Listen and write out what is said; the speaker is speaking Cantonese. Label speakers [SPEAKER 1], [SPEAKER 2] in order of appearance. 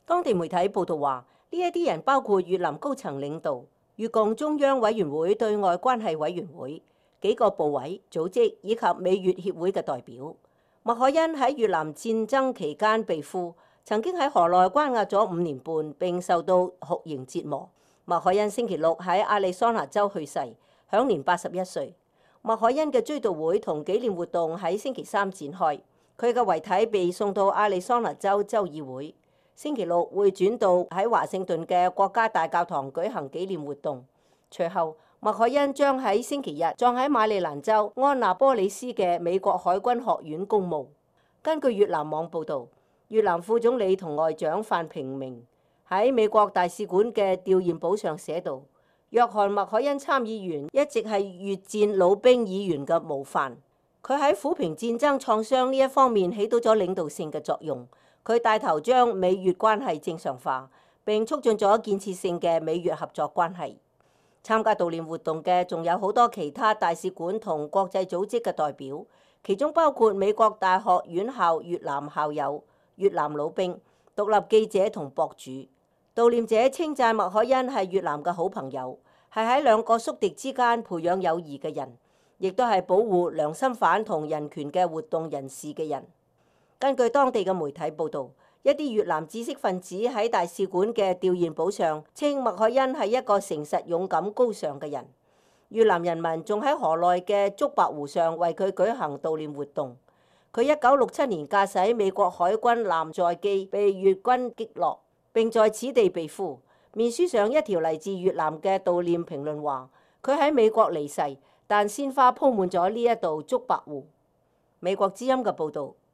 [SPEAKER 1] 當地媒體報道話，呢一啲人包括越南高層領導、越共中央委員會對外關係委員會、幾個部委、組織以及美越協會嘅代表。麥凱恩喺越南戰爭期間被俘，曾經喺河內關押咗5年半，並受到酷刑折磨。麥凱恩星期六喺亞利桑那州去世，享年81歲。麥凱恩嘅追悼會同紀念活動喺星期三展開，佢嘅遺體被送到亞利桑那州州議會，星期六會轉到喺華盛頓嘅國家大教堂舉行紀念活動。隨後，麥凱恩將喺星期日葬喺馬里蘭州安納波利斯嘅美國海軍學院公墓。根據越南網報導，越南副總理同外長范平明喺美國大使館嘅弔唁簿上寫道：約翰麥凱恩參議員一直係越戰老兵議員嘅模範，佢喺撫平戰爭創傷呢一方面起到咗領導性嘅作用。佢帶頭將美越關係正常化，並促進咗建設性嘅美越合作關係。參加悼念活動嘅仲有好多其他大使館同國際組織嘅代表，其中包括美國大學院校越南校友、越南老兵、獨立記者同博主。悼念者稱讚麥凱恩係越南嘅好朋友，係喺兩個宿敵之間培養友誼嘅人，亦都係保護良心犯同人權嘅活動人士嘅人。根據當地嘅媒體報導，一啲越南知識分子喺大使館嘅弔唁簿上稱麥凱恩係一個誠實、勇敢、高尚嘅人。越南人民仲喺河內嘅竹白湖上為佢舉行悼念活動。佢1967年駕駛美國海軍艦載機被越軍擊落，並在此地被俘。面書上一條嚟自越南嘅悼念評論話：佢喺美國離世，但鮮花鋪滿咗呢一道竹白湖。美國之音嘅報導。